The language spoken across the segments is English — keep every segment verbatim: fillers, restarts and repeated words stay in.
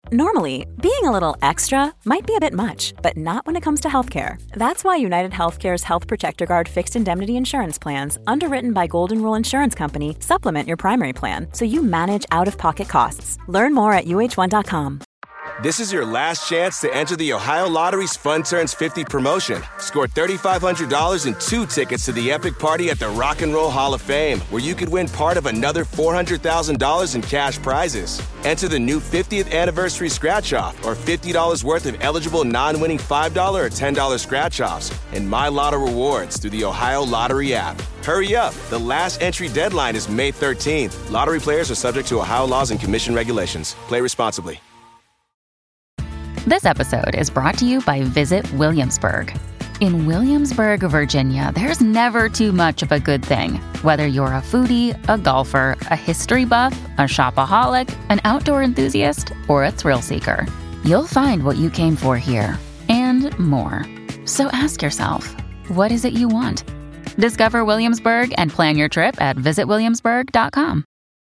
Normally, being a little extra might be a bit much, but not when it comes to healthcare. That's why United Healthcare's Health Protector Guard fixed indemnity insurance plans, underwritten by Golden Rule Insurance Company, supplement your primary plan so you manage out-of-pocket costs. Learn more at U H one dot com. This is your last chance to enter the Ohio Lottery's Fun Turns fifty promotion. Score three thousand five hundred dollars and two tickets to the epic party at the Rock and Roll Hall of Fame, where you could win part of another four hundred thousand dollars in cash prizes. Enter the new fiftieth anniversary scratch-off or fifty dollars worth of eligible non-winning five dollars or ten dollars scratch-offs and My Lotto rewards through the Ohio Lottery app. Hurry up. The last entry deadline is May thirteenth. Lottery players are subject to Ohio laws and commission regulations. Play responsibly. This episode is brought to you by Visit Williamsburg. In Williamsburg, Virginia, there's never too much of a good thing. Whether you're a foodie, a golfer, a history buff, a shopaholic, an outdoor enthusiast, or a thrill seeker, you'll find what you came for here and more. So ask yourself, what is it you want? Discover Williamsburg and plan your trip at visit williamsburg dot com.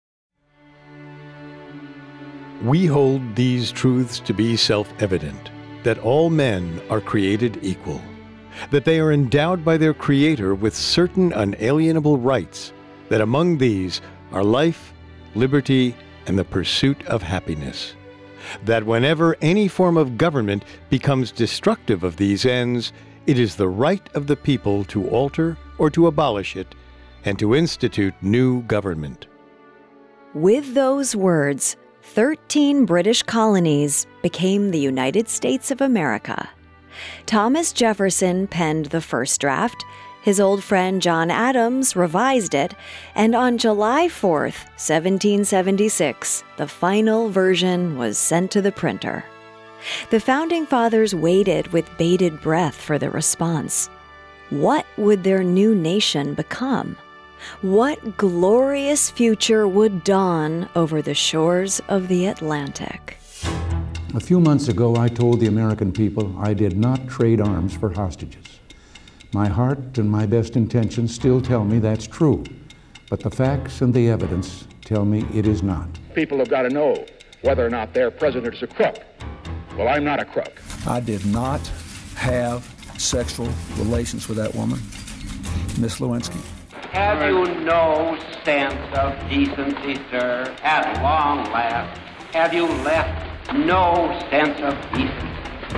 We hold these truths to be self-evident, that all men are created equal, that they are endowed by their Creator with certain unalienable rights, that among these are life, liberty, and the pursuit of happiness, that whenever any form of government becomes destructive of these ends, it is the right of the people to alter or to abolish it, and to institute new government. With those words, thirteen British colonies became the United States of America. Thomas Jefferson penned the first draft, his old friend John Adams revised it, and on July fourth, seventeen seventy-six, the final version was sent to the printer. The Founding Fathers waited with bated breath for the response. What would their new nation become? What glorious future would dawn over the shores of the Atlantic? A few months ago, I told the American people I did not trade arms for hostages. My heart and my best intentions still tell me that's true, but the facts and the evidence tell me it is not. People have got to know whether or not their president is a crook. Well, I'm not a crook. I did not have sexual relations with that woman, Miss Lewinsky. Have you no sense of decency, sir? At long last, have you left no sense of decency?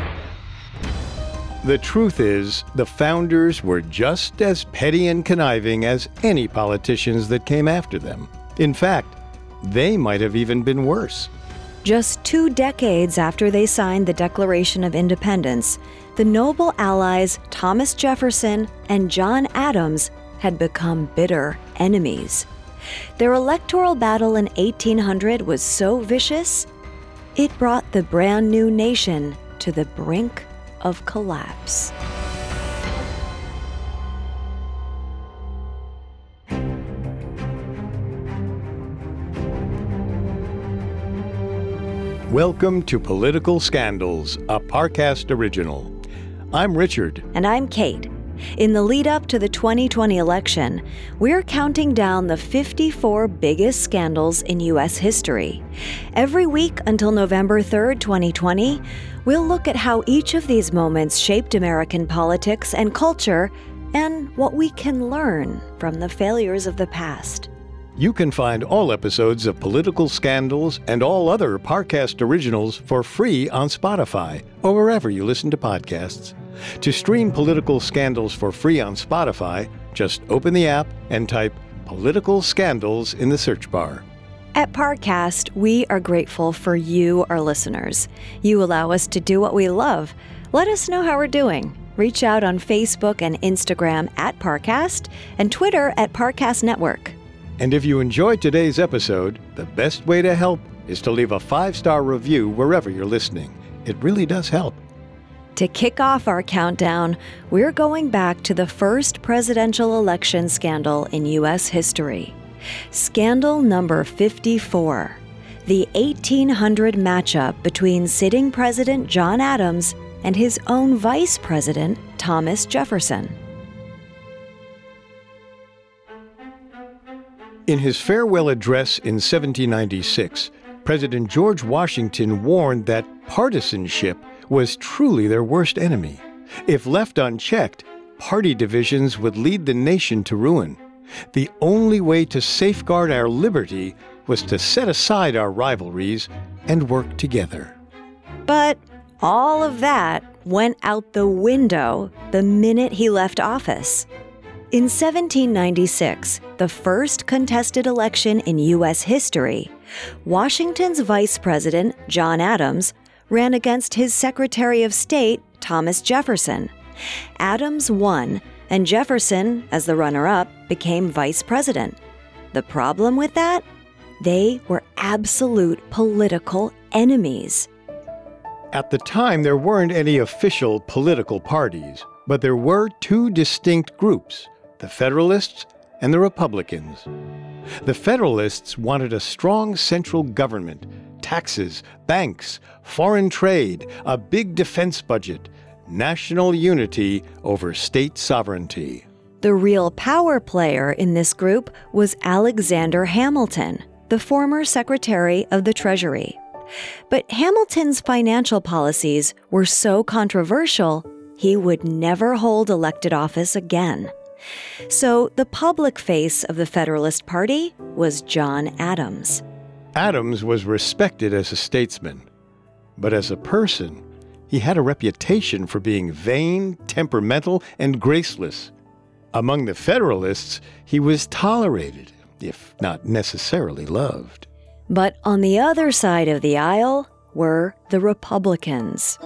The truth is, the founders were just as petty and conniving as any politicians that came after them. In fact, they might have even been worse. Just two decades after they signed the Declaration of Independence, the noble allies Thomas Jefferson and John Adams had become bitter enemies. Their electoral battle in eighteen hundred was so vicious, it brought the brand new nation to the brink of collapse. Welcome to Political Scandals, a Parcast original. I'm Richard. And I'm Kate. In the lead-up to the twenty twenty election, we're counting down the fifty-four biggest scandals in U S history. Every week until November third, twenty twenty, we'll look at how each of these moments shaped American politics and culture and what we can learn from the failures of the past. You can find all episodes of Political Scandals and all other Parcast originals for free on Spotify or wherever you listen to podcasts. To stream Political Scandals for free on Spotify, just open the app and type Political Scandals in the search bar. At Parcast, we are grateful for you, our listeners. You allow us to do what we love. Let us know how we're doing. Reach out on Facebook and Instagram at Parcast and Twitter at Parcast Network. And if you enjoyed today's episode, the best way to help is to leave a five-star review wherever you're listening. It really does help. To kick off our countdown, we're going back to the first presidential election scandal in U S history. Scandal number fifty-four, the eighteen hundred matchup between sitting President John Adams and his own Vice President Thomas Jefferson. In his farewell address in seventeen ninety-six, President George Washington warned that partisanship was truly their worst enemy. If left unchecked, party divisions would lead the nation to ruin. The only way to safeguard our liberty was to set aside our rivalries and work together. But all of that went out the window the minute he left office. In seventeen ninety-six, the first contested election in U S history, Washington's Vice President, John Adams, ran against his Secretary of State, Thomas Jefferson. Adams won, and Jefferson, as the runner-up, became vice president. The problem with that? They were absolute political enemies. At the time, there weren't any official political parties, but there were two distinct groups, the Federalists and the Republicans. The Federalists wanted a strong central government, taxes, banks, foreign trade, a big defense budget, national unity over state sovereignty. The real power player in this group was Alexander Hamilton, the former Secretary of the Treasury. But Hamilton's financial policies were so controversial, he would never hold elected office again. So the public face of the Federalist Party was John Adams. Adams was respected as a statesman, but as a person, he had a reputation for being vain, temperamental, and graceless. Among the Federalists, he was tolerated, if not necessarily loved. But on the other side of the aisle were the Republicans.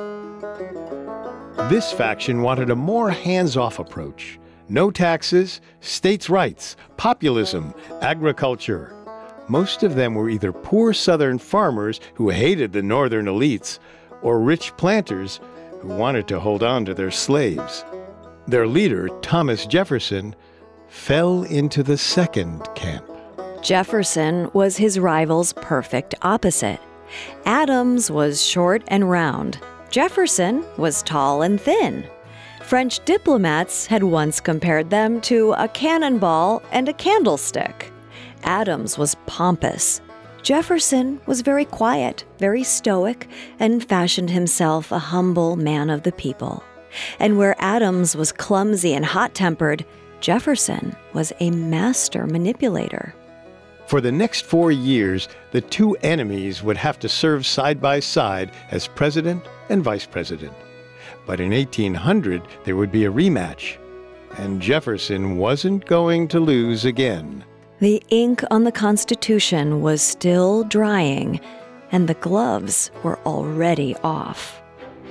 This faction wanted a more hands-off approach. No taxes, states' rights, populism, agriculture. Most of them were either poor Southern farmers who hated the Northern elites or rich planters who wanted to hold on to their slaves. Their leader, Thomas Jefferson, fell into the second camp. Jefferson was his rival's perfect opposite. Adams was short and round. Jefferson was tall and thin. French diplomats had once compared them to a cannonball and a candlestick. Adams was pompous. Jefferson was very quiet, very stoic, and fashioned himself a humble man of the people. And where Adams was clumsy and hot-tempered, Jefferson was a master manipulator. For the next four years, the two enemies would have to serve side by side as president and vice president. But in eighteen hundred, there would be a rematch, and Jefferson wasn't going to lose again. The ink on the Constitution was still drying, and the gloves were already off.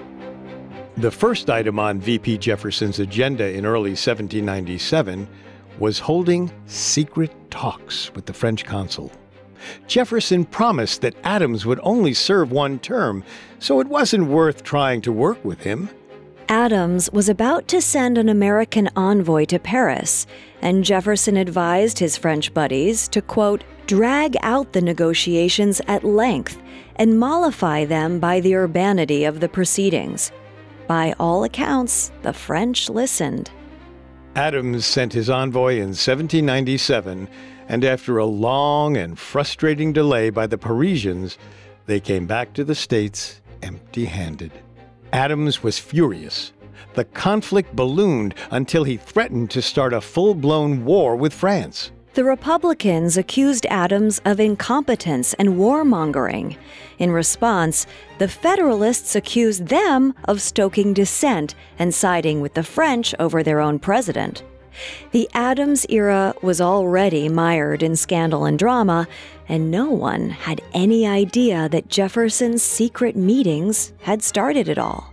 The first item on V P Jefferson's agenda in early seventeen ninety-seven was holding secret talks with the French consul. Jefferson promised that Adams would only serve one term, so it wasn't worth trying to work with him. Adams was about to send an American envoy to Paris, and Jefferson advised his French buddies to, quote, drag out the negotiations at length and mollify them by the urbanity of the proceedings. By all accounts, the French listened. Adams sent his envoy in seventeen ninety-seven, and after a long and frustrating delay by the Parisians, they came back to the States empty-handed. Adams was furious. The conflict ballooned until he threatened to start a full-blown war with France. The Republicans accused Adams of incompetence and warmongering. In response, the Federalists accused them of stoking dissent and siding with the French over their own president. The Adams era was already mired in scandal and drama, and no one had any idea that Jefferson's secret meetings had started it all.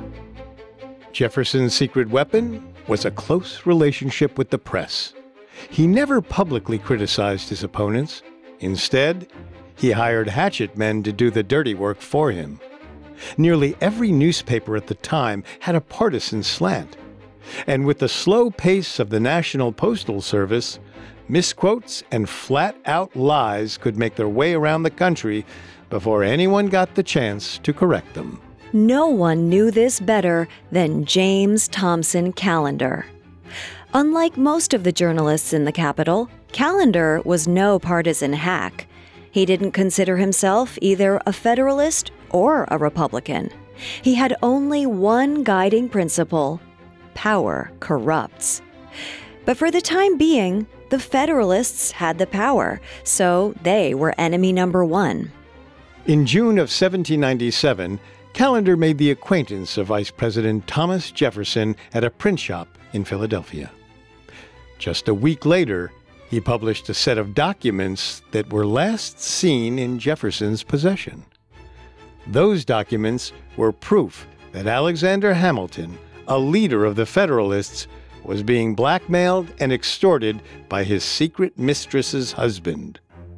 Jefferson's secret weapon was a close relationship with the press. He never publicly criticized his opponents. Instead, he hired hatchet men to do the dirty work for him. Nearly every newspaper at the time had a partisan slant. And with the slow pace of the National Postal Service, misquotes and flat-out lies could make their way around the country before anyone got the chance to correct them. No one knew this better than James Thompson Callender. Unlike most of the journalists in the Capitol, Callender was no partisan hack. He didn't consider himself either a Federalist or a Republican. He had only one guiding principle: power corrupts. But for the time being, the Federalists had the power, so they were enemy number one. In June of seventeen ninety-seven, Callender made the acquaintance of Vice President Thomas Jefferson at a print shop in Philadelphia. Just a week later, he published a set of documents that were last seen in Jefferson's possession. Those documents were proof that Alexander Hamilton, a leader of the Federalists, was being blackmailed and extorted by his secret mistress's husband.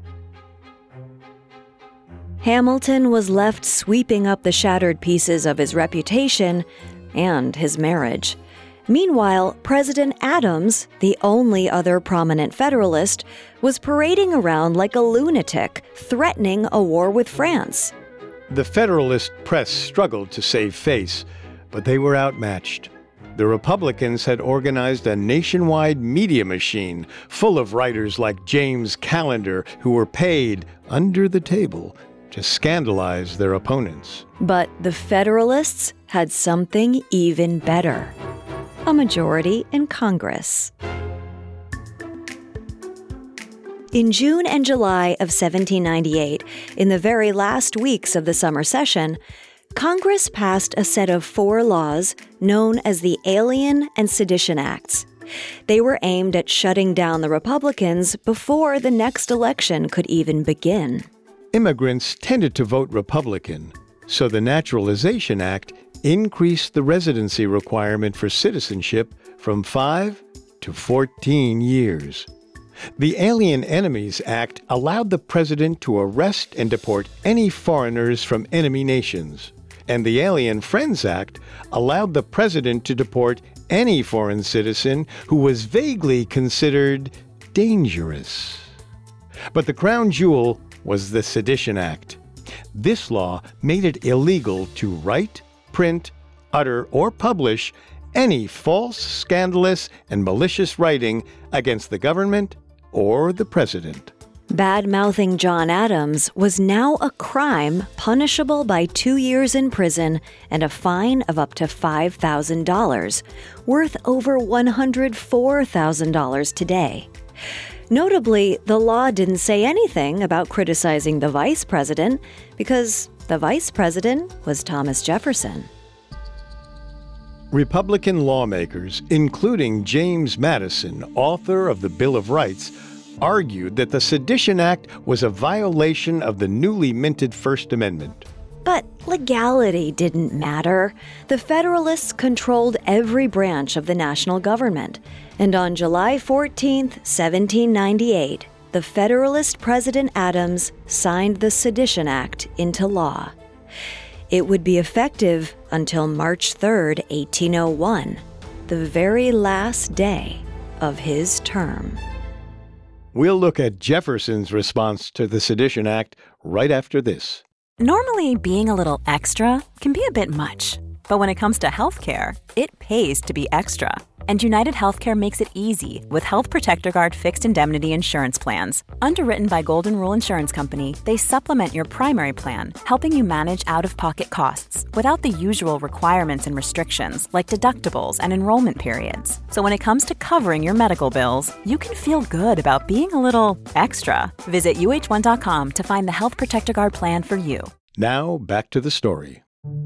Hamilton was left sweeping up the shattered pieces of his reputation and his marriage. Meanwhile, President Adams, the only other prominent Federalist, was parading around like a lunatic, threatening a war with France. The Federalist press struggled to save face, but they were outmatched. The Republicans had organized a nationwide media machine full of writers like James Callender who were paid under the table to scandalize their opponents. But the Federalists had something even better: a majority in Congress. In June and July of seventeen ninety-eight, in the very last weeks of the summer session, Congress passed a set of four laws known as the Alien and Sedition Acts. They were aimed at shutting down the Republicans before the next election could even begin. Immigrants tended to vote Republican, so the Naturalization Act increased the residency requirement for citizenship from five to fourteen years. The Alien Enemies Act allowed the president to arrest and deport any foreigners from enemy nations, and the Alien Friends Act allowed the president to deport any foreign citizen who was vaguely considered dangerous. But the crown jewel was the Sedition Act. This law made it illegal to write, print, utter, or publish any false, scandalous, and malicious writing against the government or the president. Bad-mouthing John Adams was now a crime punishable by two years in prison and a fine of up to five thousand dollars, worth over one hundred four thousand dollars today. Notably, the law didn't say anything about criticizing the vice president because the vice president was Thomas Jefferson. Republican lawmakers, including James Madison, author of the Bill of Rights, argued that the Sedition Act was a violation of the newly minted First Amendment. But legality didn't matter. The Federalists controlled every branch of the national government. And on July fourteenth, seventeen ninety-eight, the Federalist President Adams signed the Sedition Act into law. It would be effective until March third, eighteen oh one, the very last day of his term. We'll look at Jefferson's response to the Sedition Act right after this. Normally, being a little extra can be a bit much, but when it comes to healthcare, it pays to be extra. And United Healthcare makes it easy with Health Protector Guard fixed indemnity insurance plans. Underwritten by Golden Rule Insurance Company, they supplement your primary plan, helping you manage out-of-pocket costs without the usual requirements and restrictions like deductibles and enrollment periods. So when it comes to covering your medical bills, you can feel good about being a little extra. Visit U H one dot com to find the Health Protector Guard plan for you. Now, back to the story.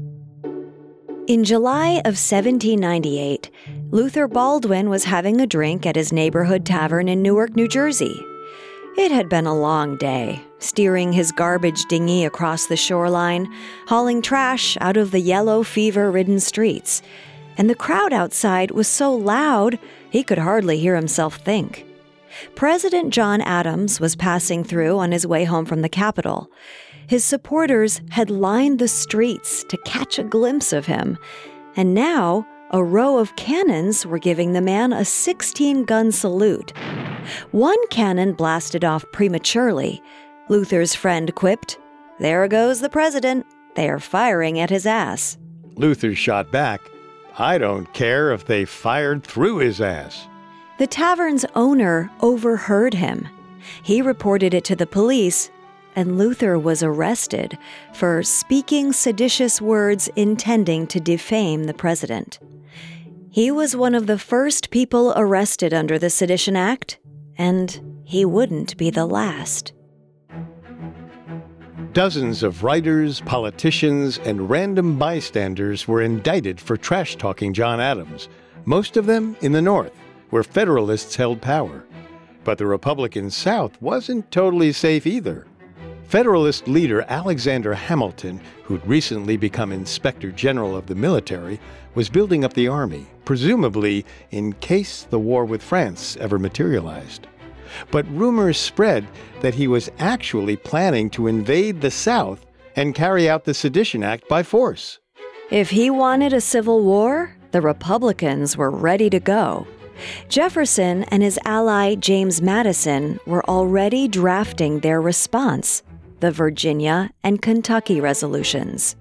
In July of seventeen ninety-eight, Luther Baldwin was having a drink at his neighborhood tavern in Newark, New Jersey. It had been a long day, steering his garbage dinghy across the shoreline, hauling trash out of the yellow fever-ridden streets. And the crowd outside was so loud, he could hardly hear himself think. President John Adams was passing through on his way home from the Capitol. His supporters had lined the streets to catch a glimpse of him, and now a row of cannons were giving the man a sixteen-gun salute. One cannon blasted off prematurely. Luther's friend quipped, "There goes the president. They are firing at his ass." Luther shot back, "I don't care if they fired through his ass." The tavern's owner overheard him. He reported it to the police, and Luther was arrested for speaking seditious words intending to defame the president. He was one of the first people arrested under the Sedition Act, and he wouldn't be the last. Dozens of writers, politicians, and random bystanders were indicted for trash-talking John Adams, most of them in the North, where Federalists held power. But the Republican South wasn't totally safe either. Federalist leader Alexander Hamilton, who'd recently become Inspector General of the military, was building up the army, presumably in case the war with France ever materialized. But rumors spread that he was actually planning to invade the South and carry out the Sedition Act by force. If he wanted a civil war, the Republicans were ready to go. Jefferson and his ally James Madison were already drafting their response, the Virginia and Kentucky resolutions.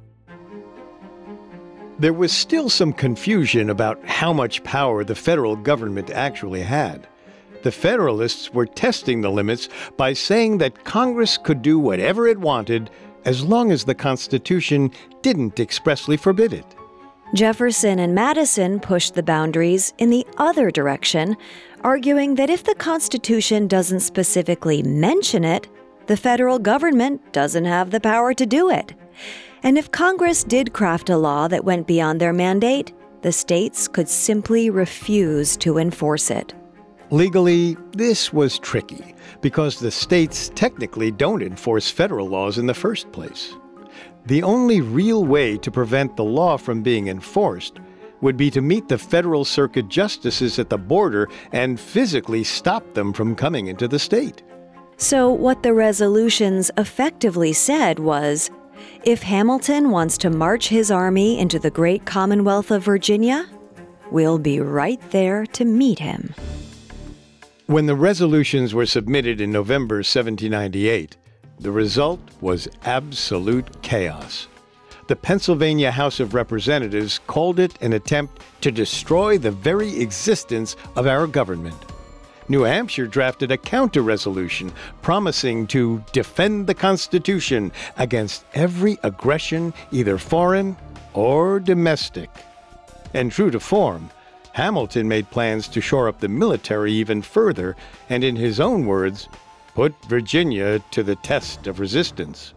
There was still some confusion about how much power the federal government actually had. The Federalists were testing the limits by saying that Congress could do whatever it wanted as long as the Constitution didn't expressly forbid it. Jefferson and Madison pushed the boundaries in the other direction, arguing that if the Constitution doesn't specifically mention it, the federal government doesn't have the power to do it. And if Congress did craft a law that went beyond their mandate, the states could simply refuse to enforce it. Legally, this was tricky because the states technically don't enforce federal laws in the first place. The only real way to prevent the law from being enforced would be to meet the Federal Circuit justices at the border and physically stop them from coming into the state. So what the resolutions effectively said was, if Hamilton wants to march his army into the great Commonwealth of Virginia, we'll be right there to meet him. When the resolutions were submitted in November seventeen ninety-eight, the result was absolute chaos. The Pennsylvania House of Representatives called it an attempt to destroy the very existence of our government. New Hampshire drafted a counter-resolution promising to defend the Constitution against every aggression, either foreign or domestic. And true to form, Hamilton made plans to shore up the military even further and, in his own words, put Virginia to the test of resistance.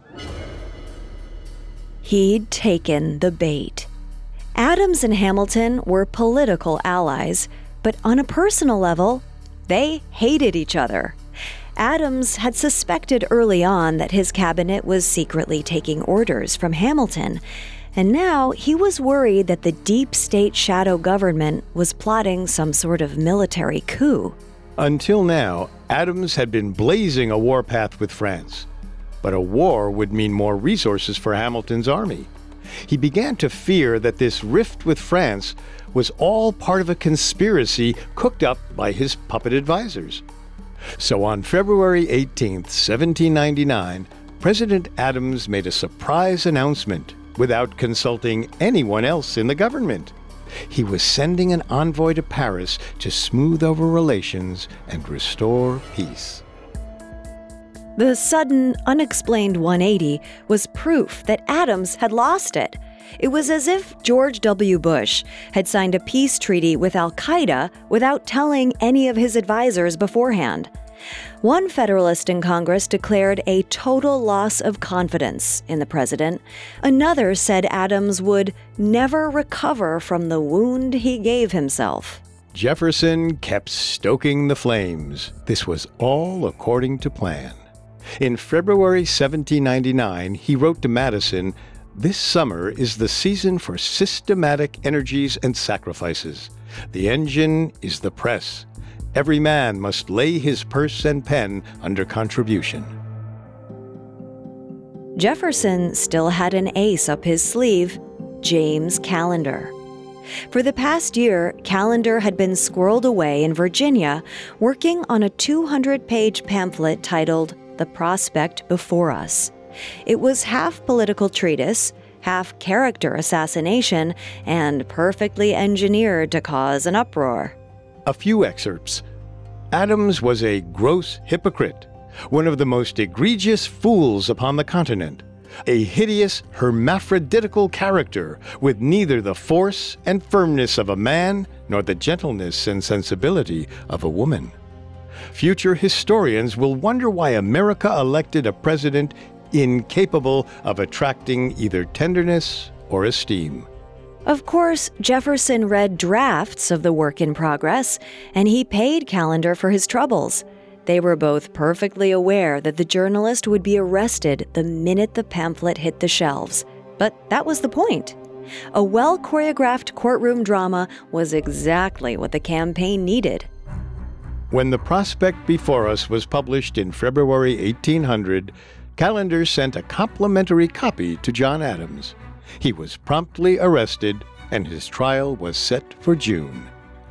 He'd taken the bait. Adams and Hamilton were political allies, but on a personal level, they hated each other. Adams had suspected early on that his cabinet was secretly taking orders from Hamilton, and now he was worried that the deep state shadow government was plotting some sort of military coup. Until now, Adams had been blazing a warpath with France, but a war would mean more resources for Hamilton's army. He began to fear that this rift with France was all part of a conspiracy cooked up by his puppet advisors. So on February eighteenth, seventeen ninety-nine, President Adams made a surprise announcement without consulting anyone else in the government. He was sending an envoy to Paris to smooth over relations and restore peace. The sudden, unexplained one eighty was proof that Adams had lost it. It was as if George W. Bush had signed a peace treaty with al-Qaeda without telling any of his advisors beforehand. One Federalist in Congress declared a total loss of confidence in the president. Another said Adams would never recover from the wound he gave himself. Jefferson kept stoking the flames. This was all according to plan. In February seventeen ninety-nine, he wrote to Madison, "This summer is the season for systematic energies and sacrifices. The engine is the press. Every man must lay his purse and pen under contribution." Jefferson still had an ace up his sleeve, James Callender. For the past year, Callender had been squirreled away in Virginia, working on a two hundred page pamphlet titled The Prospect Before Us. It was half political treatise, half character assassination, and perfectly engineered to cause an uproar. A few excerpts. Adams was a gross hypocrite. one of the most egregious fools upon the continent, a hideous hermaphroditical character with neither the force and firmness of a man nor the gentleness and sensibility of a woman. Future historians will wonder why America elected a president incapable of attracting either tenderness or esteem. Of course, Jefferson read drafts of the work in progress, and he paid Callender for his troubles. They were both perfectly aware that the journalist would be arrested the minute the pamphlet hit the shelves. But that was the point. A well-choreographed courtroom drama was exactly what the campaign needed. When The Prospect Before Us was published in February eighteen hundred, Callender sent a complimentary copy to John Adams. He was promptly arrested, and his trial was set for June,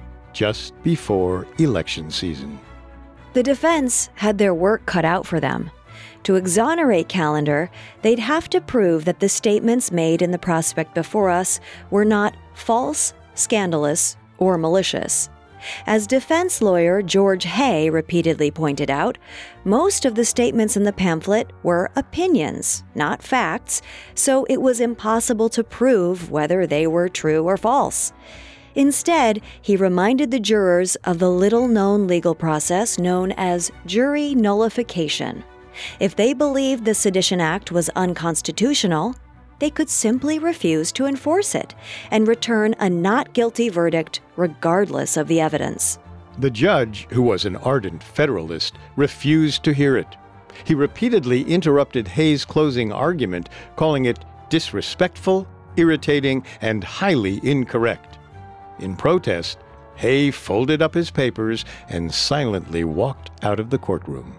just before election season. The defense had their work cut out for them. To exonerate Callender, they'd have to prove that the statements made in The Prospect Before Us were not false, scandalous, or malicious. As defense lawyer George Hay repeatedly pointed out, most of the statements in the pamphlet were opinions, not facts, so it was impossible to prove whether they were true or false. Instead, he reminded the jurors of the little-known legal process known as jury nullification. If they believed the Sedition Act was unconstitutional, they could simply refuse to enforce it and return a not guilty verdict regardless of the evidence. The judge, who was an ardent Federalist, refused to hear it. He repeatedly interrupted Hay's closing argument, calling it disrespectful, irritating, and highly incorrect. In protest, Hay folded up his papers and silently walked out of the courtroom.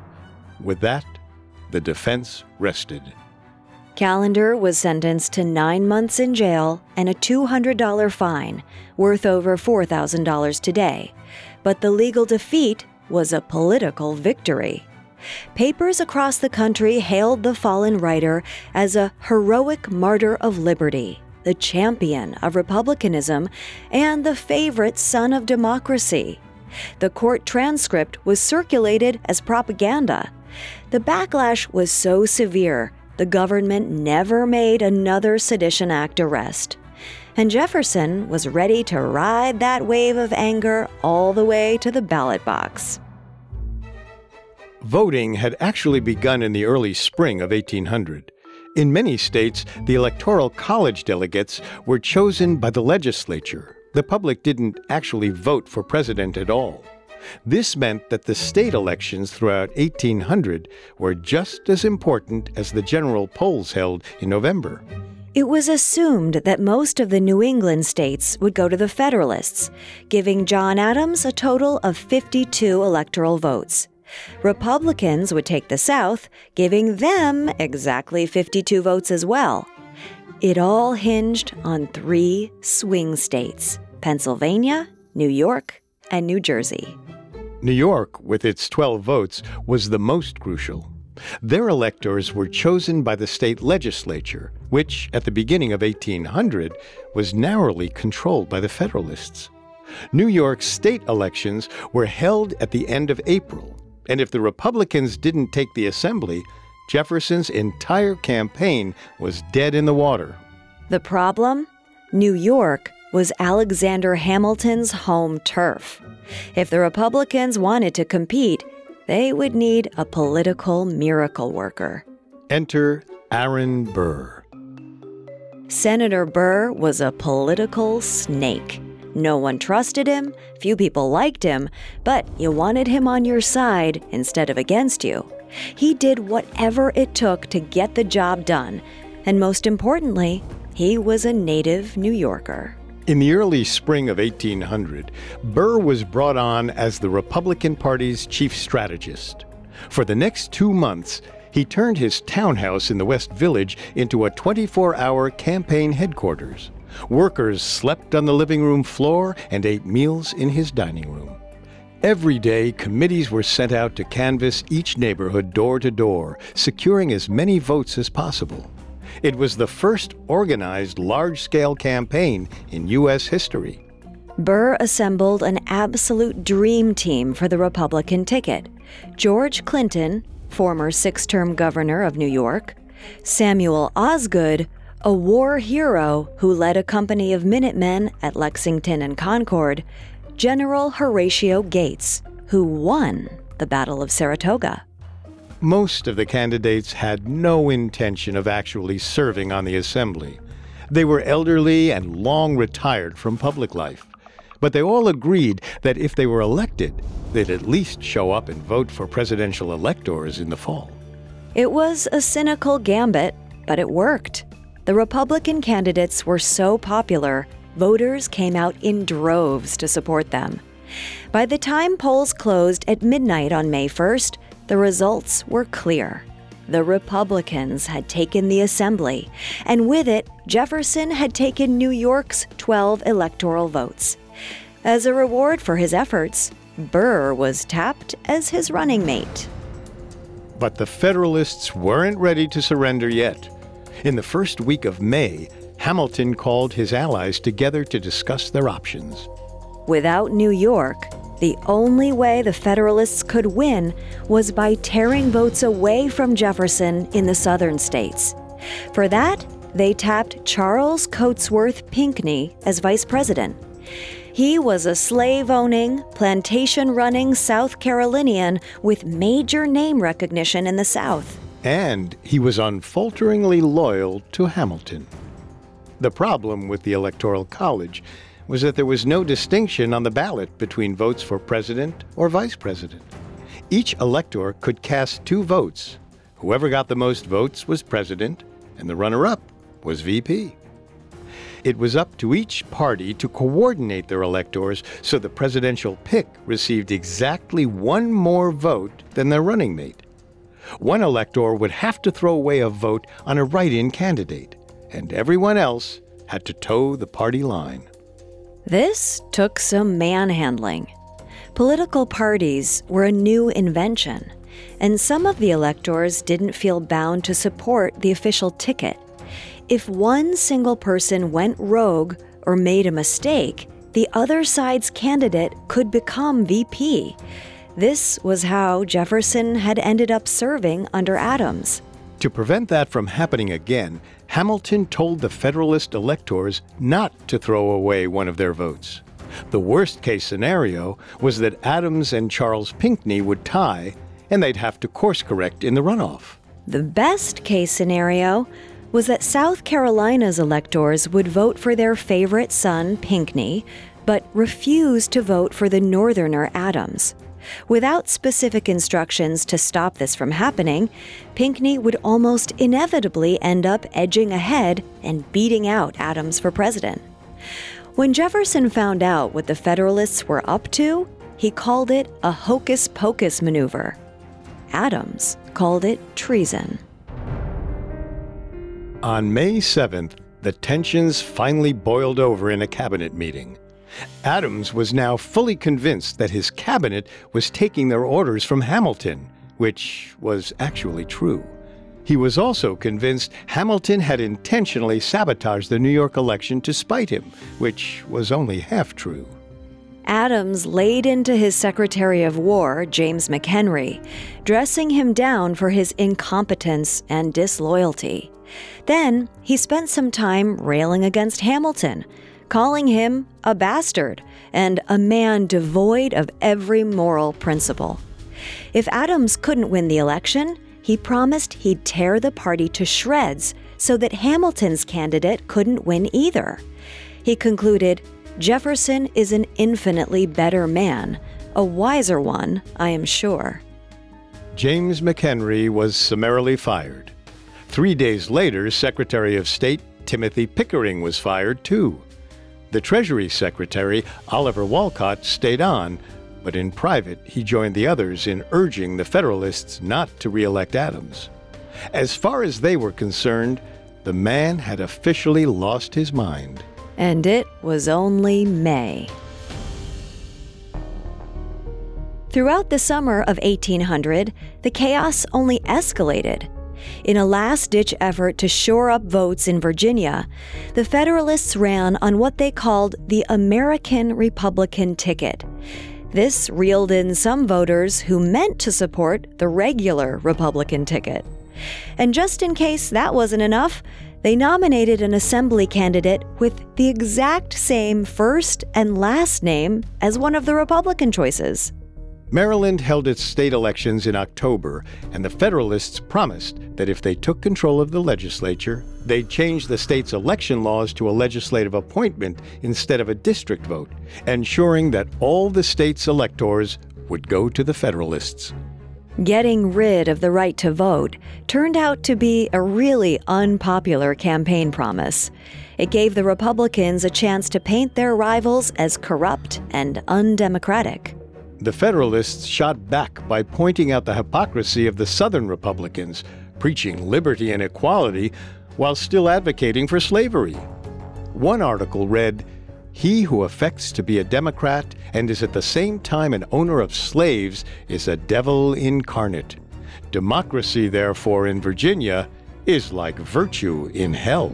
With that, the defense rested. Callender was sentenced to nine months in jail and a two hundred dollars fine, worth over four thousand dollars today. But the legal defeat was a political victory. Papers across the country hailed the fallen writer as a heroic martyr of liberty, the champion of republicanism, and the favorite son of democracy. The court transcript was circulated as propaganda. The backlash was so severe, the government never made another Sedition Act arrest. And Jefferson was ready to ride that wave of anger all the way to the ballot box. Voting had actually begun in the early spring of eighteen hundred. In many states, the Electoral College delegates were chosen by the legislature. The public didn't actually vote for president at all. This meant that the state elections throughout eighteen hundred were just as important as the general polls held in November. It was assumed that most of the New England states would go to the Federalists, giving John Adams a total of fifty-two electoral votes. Republicans would take the South, giving them exactly fifty-two votes as well. It all hinged on three swing states: Pennsylvania, New York, and New Jersey. New York, with its twelve votes, was the most crucial. Their electors were chosen by the state legislature, which, at the beginning of eighteen hundred, was narrowly controlled by the Federalists. New York state elections were held at the end of April, and if the Republicans didn't take the assembly, Jefferson's entire campaign was dead in the water. The problem? New York was Alexander Hamilton's home turf. If the Republicans wanted to compete, they would need a political miracle worker. Enter Aaron Burr. Senator Burr was a political snake. No one trusted him, few people liked him, but you wanted him on your side instead of against you. He did whatever it took to get the job done, and most importantly, he was a native New Yorker. In the early spring of eighteen hundred, Burr was brought on as the Republican Party's chief strategist. For the next two months, he turned his townhouse in the West Village into a twenty-four hour campaign headquarters. Workers slept on the living room floor and ate meals in his dining room. Every day, committees were sent out to canvass each neighborhood door to door, securing as many votes as possible. It was the first organized large-scale campaign in U S history. Burr assembled an absolute dream team for the Republican ticket. George Clinton, former six-term governor of New York, Samuel Osgood, a war hero who led a company of Minutemen at Lexington and Concord, General Horatio Gates, who won the Battle of Saratoga. Most of the candidates had no intention of actually serving on the assembly. They were elderly and long retired from public life. But they all agreed that if they were elected, they'd at least show up and vote for presidential electors in the fall. It was a cynical gambit, but it worked. The Republican candidates were so popular, voters came out in droves to support them. By the time polls closed at midnight on May first, the results were clear. The Republicans had taken the assembly, and with it, Jefferson had taken New York's twelve electoral votes. As a reward for his efforts, Burr was tapped as his running mate. But the Federalists weren't ready to surrender yet. In the first week of May, Hamilton called his allies together to discuss their options. Without New York, the only way the Federalists could win was by tearing votes away from Jefferson in the southern states. For that, they tapped Charles Cotesworth Pinckney as vice president. He was a slave-owning, plantation-running South Carolinian with major name recognition in the South. And he was unfalteringly loyal to Hamilton. The problem with the Electoral College was that there was no distinction on the ballot between votes for president or vice president. Each elector could cast two votes. Whoever got the most votes was president, and the runner-up was V P. It was up to each party to coordinate their electors so the presidential pick received exactly one more vote than their running mate. One elector would have to throw away a vote on a write-in candidate, and everyone else had to toe the party line. This took some manhandling. Political parties were a new invention, and some of the electors didn't feel bound to support the official ticket. If one single person went rogue or made a mistake, the other side's candidate could become V P. This was how Jefferson had ended up serving under Adams. To prevent that from happening again, Hamilton told the Federalist electors not to throw away one of their votes. The worst-case scenario was that Adams and Charles Pinckney would tie, and they'd have to course-correct in the runoff. The best-case scenario was that South Carolina's electors would vote for their favorite son, Pinckney, but refuse to vote for the Northerner Adams. Without specific instructions to stop this from happening, Pinckney would almost inevitably end up edging ahead and beating out Adams for president. When Jefferson found out what the Federalists were up to, he called it a hocus-pocus maneuver. Adams called it treason. On May seventh, the tensions finally boiled over in a cabinet meeting. Adams was now fully convinced that his cabinet was taking their orders from Hamilton, which was actually true. He was also convinced Hamilton had intentionally sabotaged the New York election to spite him, which was only half true. Adams laid into his Secretary of War, James McHenry, dressing him down for his incompetence and disloyalty. Then he spent some time railing against Hamilton, calling him a bastard and a man devoid of every moral principle. If Adams couldn't win the election, he promised he'd tear the party to shreds so that Hamilton's candidate couldn't win either. He concluded, "Jefferson is an infinitely better man, a wiser one, I am sure." James McHenry was summarily fired. Three days later, Secretary of State Timothy Pickering was fired too. The Treasury Secretary, Oliver Wolcott, stayed on, but in private he joined the others in urging the Federalists not to re-elect Adams. As far as they were concerned, the man had officially lost his mind. And it was only May. Throughout the summer of eighteen hundred, the chaos only escalated. In a last-ditch effort to shore up votes in Virginia, the Federalists ran on what they called the American Republican ticket. This reeled in some voters who meant to support the regular Republican ticket. And just in case that wasn't enough, they nominated an assembly candidate with the exact same first and last name as one of the Republican choices. Maryland held its state elections in October, and the Federalists promised that if they took control of the legislature, they'd change the state's election laws to a legislative appointment instead of a district vote, ensuring that all the state's electors would go to the Federalists. Getting rid of the right to vote turned out to be a really unpopular campaign promise. It gave the Republicans a chance to paint their rivals as corrupt and undemocratic. The Federalists shot back by pointing out the hypocrisy of the Southern Republicans, preaching liberty and equality while still advocating for slavery. One article read, "He who affects to be a Democrat and is at the same time an owner of slaves is a devil incarnate. Democracy, therefore, in Virginia is like virtue in hell."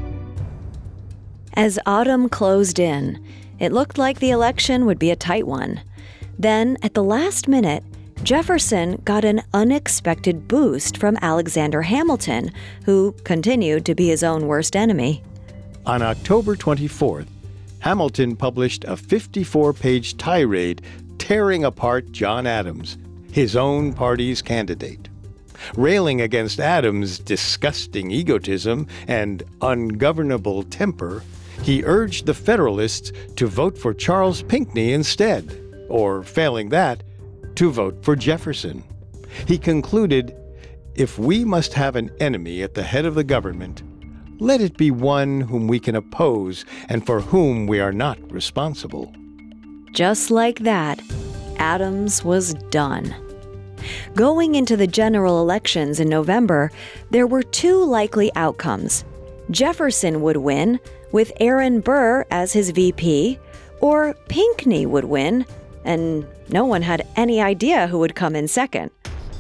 As autumn closed in, it looked like the election would be a tight one. Then, at the last minute, Jefferson got an unexpected boost from Alexander Hamilton, who continued to be his own worst enemy. On October twenty-fourth, Hamilton published a fifty-four page tirade tearing apart John Adams, his own party's candidate. Railing against Adams' disgusting egotism and ungovernable temper, he urged the Federalists to vote for Charles Pinckney instead, or failing that, to vote for Jefferson. He concluded, "If we must have an enemy at the head of the government, let it be one whom we can oppose and for whom we are not responsible." Just like that, Adams was done. Going into the general elections in November, there were two likely outcomes. Jefferson would win, with Aaron Burr as his V P, or Pinckney would win, and no one had any idea who would come in second.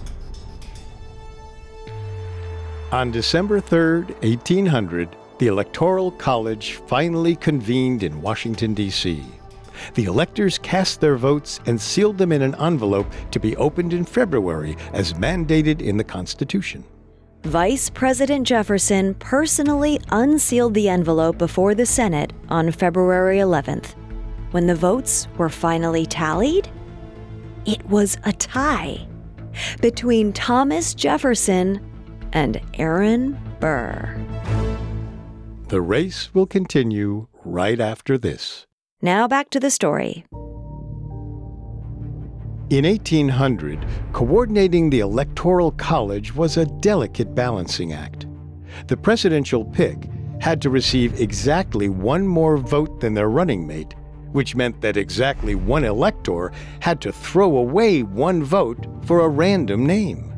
On December third, eighteen hundred, the Electoral College finally convened in Washington, D C The electors cast their votes and sealed them in an envelope to be opened in February as mandated in the Constitution. Vice President Jefferson personally unsealed the envelope before the Senate on February eleventh. When the votes were finally tallied, it was a tie between Thomas Jefferson and Aaron Burr. The race will continue right after this. Now back to the story. In eighteen hundred, coordinating the Electoral College was a delicate balancing act. The presidential pick had to receive exactly one more vote than their running mate, which meant that exactly one elector had to throw away one vote for a random name.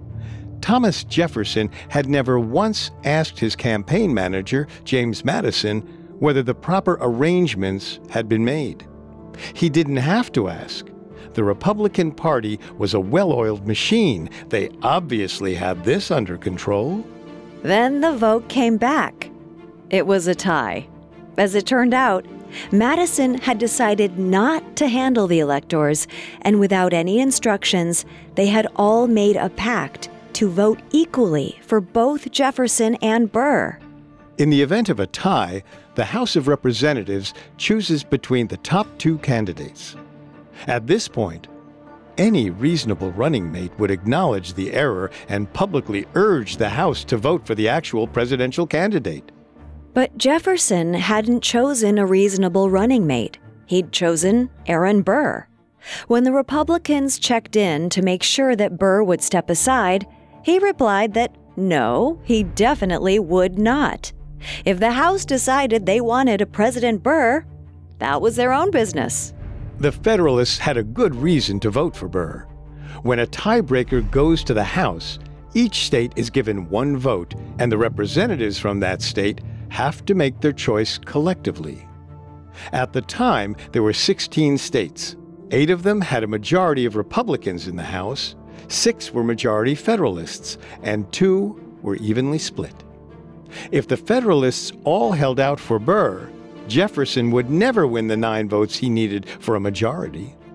Thomas Jefferson had never once asked his campaign manager, James Madison, whether the proper arrangements had been made. He didn't have to ask. The Republican Party was a well-oiled machine. They obviously had this under control. Then the vote came back. It was a tie. As it turned out, Madison had decided not to handle the electors, and without any instructions, they had all made a pact to vote equally for both Jefferson and Burr. In the event of a tie, the House of Representatives chooses between the top two candidates. At this point, any reasonable running mate would acknowledge the error and publicly urge the House to vote for the actual presidential candidate. But Jefferson hadn't chosen a reasonable running mate. He'd chosen Aaron Burr. When the Republicans checked in to make sure that Burr would step aside, he replied that no, he definitely would not. If the House decided they wanted a President Burr, that was their own business. The Federalists had a good reason to vote for Burr. When a tiebreaker goes to the House, each state is given one vote, and the representatives from that state have to make their choice collectively. At the time, there were sixteen states. Eight of them had a majority of Republicans in the House, six were majority Federalists, and two were evenly split. If the Federalists all held out for Burr, Jefferson would never win the nine votes he needed for a majority.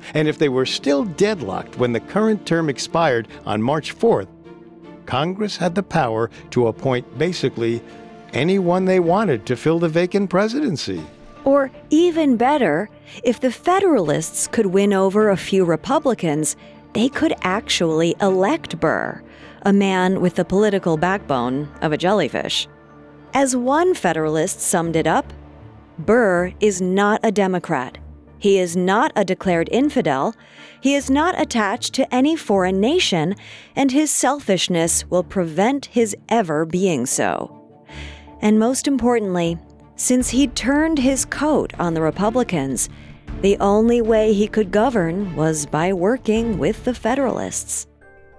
And if they were still deadlocked when the current term expired on March fourth, Congress had the power to appoint basically anyone they wanted to fill the vacant presidency. Or even better, if the Federalists could win over a few Republicans, they could actually elect Burr, a man with the political backbone of a jellyfish. As one Federalist summed it up, Burr is not a Democrat. He is not a declared infidel. He is not attached to any foreign nation, and his selfishness will prevent his ever being so. And most importantly, since he'd turned his coat on the Republicans, the only way he could govern was by working with the Federalists.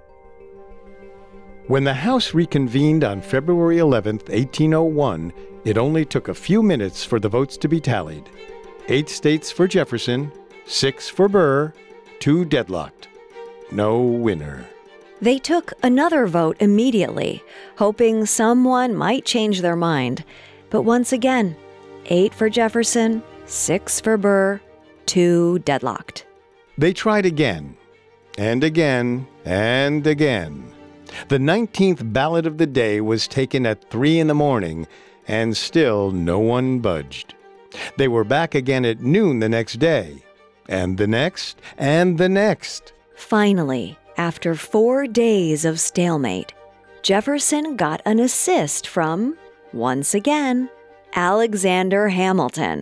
When the House reconvened on February eleventh, eighteen oh one, it only took a few minutes for the votes to be tallied. Eight states for Jefferson, six for Burr, two deadlocked. No winner. They took another vote immediately, hoping someone might change their mind. But once again, eight for Jefferson, six for Burr, two deadlocked. They tried again, and again, and again. The nineteenth ballot of the day was taken at three in the morning, and still no one budged. They were back again at noon the next day, and the next, and the next. Finally, after four days of stalemate, Jefferson got an assist from, once again, Alexander Hamilton.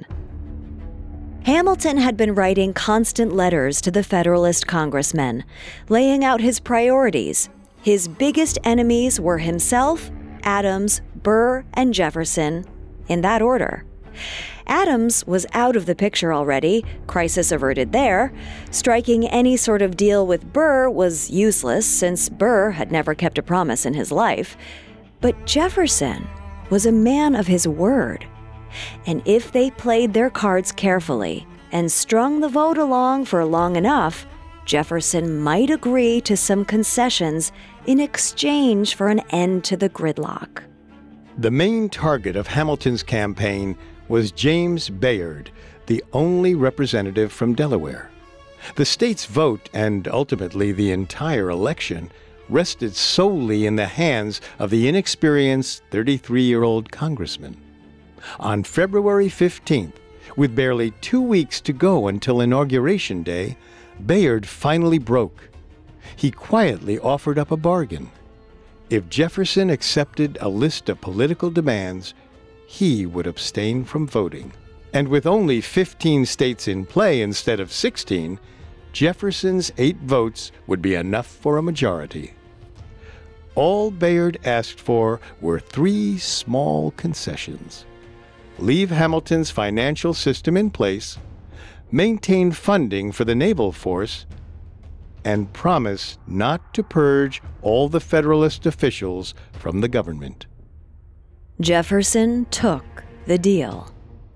Hamilton had been writing constant letters to the Federalist congressmen, laying out his priorities. His biggest enemies were himself, Adams, Burr, and Jefferson, in that order. Adams was out of the picture already, crisis averted there. Striking any sort of deal with Burr was useless since Burr had never kept a promise in his life. But Jefferson was a man of his word. And if they played their cards carefully and strung the vote along for long enough, Jefferson might agree to some concessions in exchange for an end to the gridlock. The main target of Hamilton's campaign was James Bayard, the only representative from Delaware. The state's vote, and ultimately the entire election, rested solely in the hands of the inexperienced thirty-three-year-old congressman. On February fifteenth, with barely two weeks to go until Inauguration Day, Bayard finally broke. He quietly offered up a bargain. If Jefferson accepted a list of political demands, he would abstain from voting. And with only fifteen states in play instead of sixteen, Jefferson's eight votes would be enough for a majority. All Bayard asked for were three small concessions: leave Hamilton's financial system in place, maintain funding for the naval force, and promise not to purge all the Federalist officials from the government. Jefferson took the deal.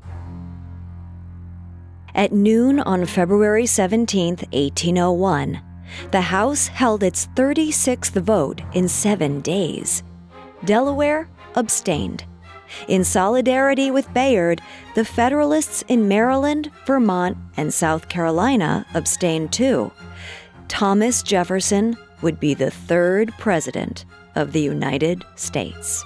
At noon on February seventeenth, eighteen oh one, the House held its thirty-sixth vote in seven days. Delaware abstained. In solidarity with Bayard, the Federalists in Maryland, Vermont, and South Carolina abstained too. Thomas Jefferson would be the third president of the United States.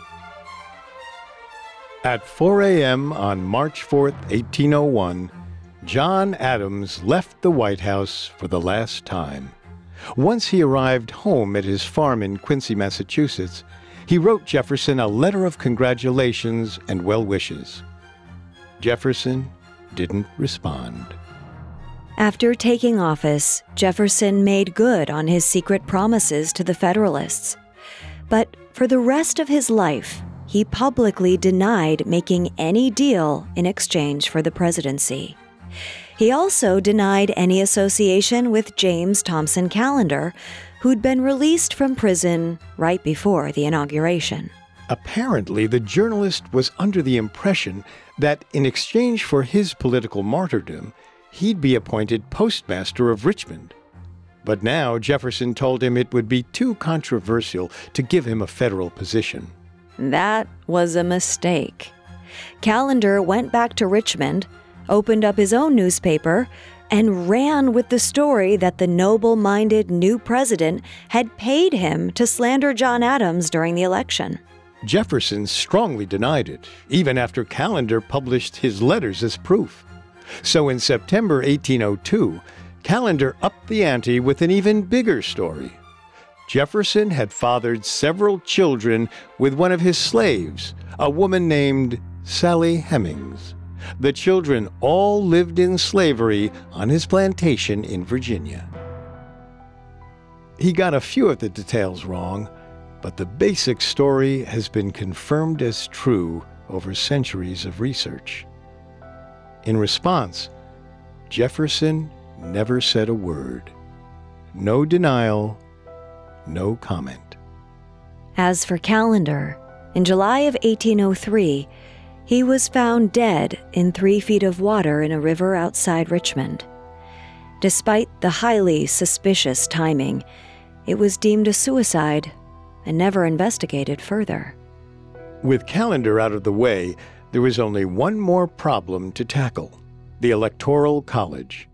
At four a.m. on March fourth, eighteen oh one, John Adams left the White House for the last time. Once he arrived home at his farm in Quincy, Massachusetts, he wrote Jefferson a letter of congratulations and well wishes. Jefferson didn't respond. After taking office, Jefferson made good on his secret promises to the Federalists. But for the rest of his life, he publicly denied making any deal in exchange for the presidency. He also denied any association with James Thompson Callender, who'd been released from prison right before the inauguration. Apparently, the journalist was under the impression that in exchange for his political martyrdom, he'd be appointed postmaster of Richmond. But now Jefferson told him it would be too controversial to give him a federal position. That was a mistake. Callender went back to Richmond, opened up his own newspaper, and ran with the story that the noble-minded new president had paid him to slander John Adams during the election. Jefferson strongly denied it, even after Callender published his letters as proof. So in September eighteen oh two, Callender upped the ante with an even bigger story. Jefferson had fathered several children with one of his slaves, a woman named Sally Hemings. The children all lived in slavery on his plantation in Virginia. He got a few of the details wrong, but the basic story has been confirmed as true over centuries of research. In response, Jefferson never said a word. No denial, no comment. As for Callender, in July of eighteen oh three, he was found dead in three feet of water in a river outside Richmond. Despite the highly suspicious timing, it was deemed a suicide and never investigated further. With Callender out of the way, there was only one more problem to tackle: the Electoral College.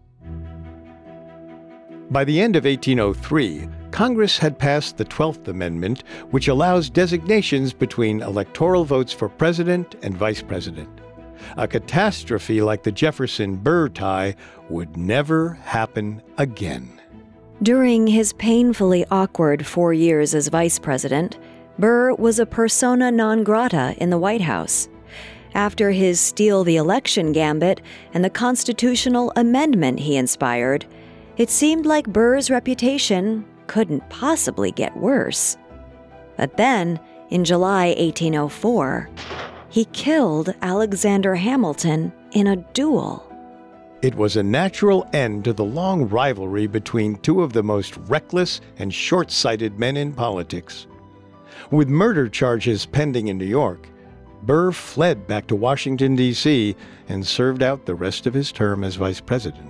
By the end of eighteen oh three, Congress had passed the twelfth Amendment, which allows designations between electoral votes for president and vice president. A catastrophe like the Jefferson-Burr tie would never happen again. During his painfully awkward four years as vice president, Burr was a persona non grata in the White House. After his steal the election gambit and the constitutional amendment he inspired, it seemed like Burr's reputation couldn't possibly get worse. But then, in July eighteen oh four, he killed Alexander Hamilton in a duel. It was a natural end to the long rivalry between two of the most reckless and short-sighted men in politics. With murder charges pending in New York, Burr fled back to Washington, D C and served out the rest of his term as vice president.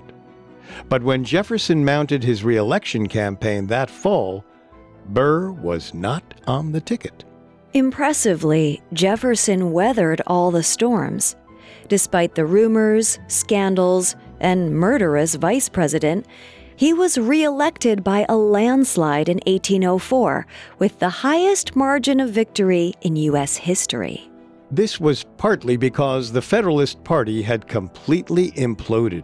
But when Jefferson mounted his re-election campaign that fall, Burr was not on the ticket. Impressively, Jefferson weathered all the storms. Despite the rumors, scandals, and murderous vice president, he was re-elected by a landslide in eighteen oh four, with the highest margin of victory in U S history. This was partly because the Federalist Party had completely imploded.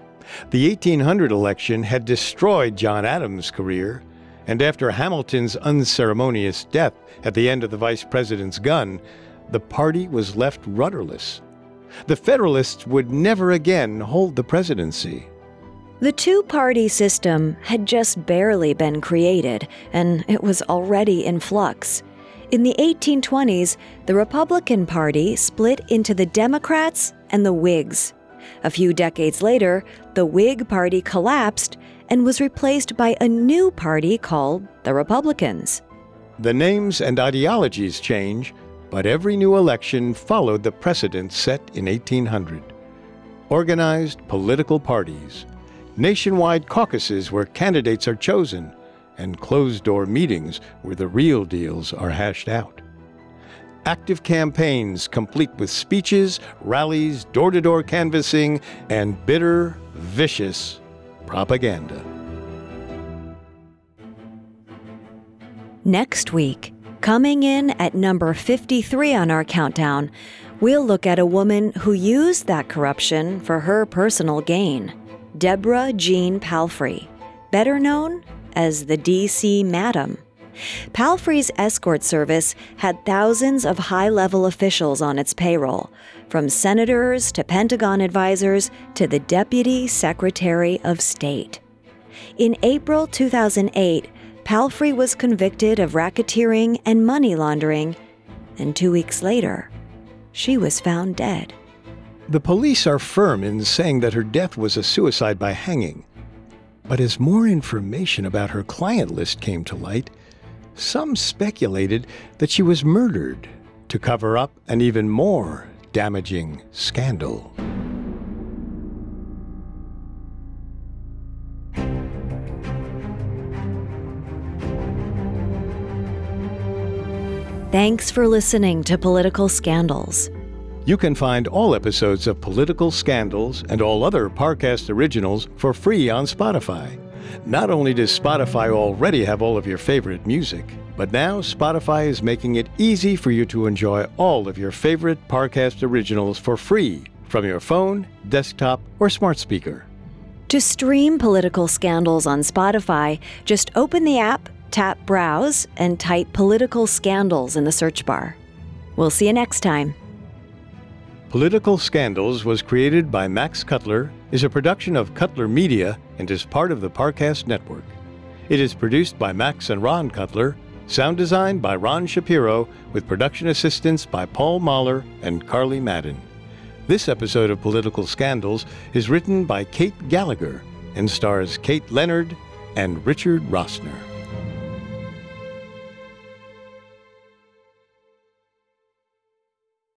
The eighteen hundred election had destroyed John Adams' career, and after Hamilton's unceremonious death at the end of the vice president's gun, the party was left rudderless. The Federalists would never again hold the presidency. The two-party system had just barely been created, and it was already in flux. In the eighteen twenties, the Republican Party split into the Democrats and the Whigs. A few decades later, the Whig Party collapsed and was replaced by a new party called the Republicans. The names and ideologies change, but every new election followed the precedent set in eighteen hundred. Organized political parties, nationwide caucuses where candidates are chosen, and closed-door meetings where the real deals are hashed out. Active campaigns complete with speeches, rallies, door-to-door canvassing, and bitter, vicious propaganda. Next week, coming in at number fifty-three on our countdown, we'll look at a woman who used that corruption for her personal gain, Deborah Jean Palfrey, better known as the D C Madam. Palfrey's escort service had thousands of high-level officials on its payroll, from senators to Pentagon advisors to the Deputy Secretary of State. In April two thousand eight, Palfrey was convicted of racketeering and money laundering, and two weeks later, she was found dead. The police are firm in saying that her death was a suicide by hanging. But as more information about her client list came to light, some speculated that she was murdered to cover up an even more damaging scandal. Thanks for listening to Political Scandals. You can find all episodes of Political Scandals and all other Parcast originals for free on Spotify. Not only does Spotify already have all of your favorite music, but now Spotify is making it easy for you to enjoy all of your favorite Parcast originals for free from your phone, desktop, or smart speaker. To stream Political Scandals on Spotify, just open the app, tap Browse, and type Political Scandals in the search bar. We'll see you next time. Political Scandals was created by Max Cutler, is a production of Cutler Media, and is part of the Parcast Network. It is produced by Max and Ron Cutler, sound design by Ron Shapiro, with production assistance by Paul Mahler and Carly Madden. This episode of Political Scandals is written by Kate Gallagher and stars Kate Leonard and Richard Rossner.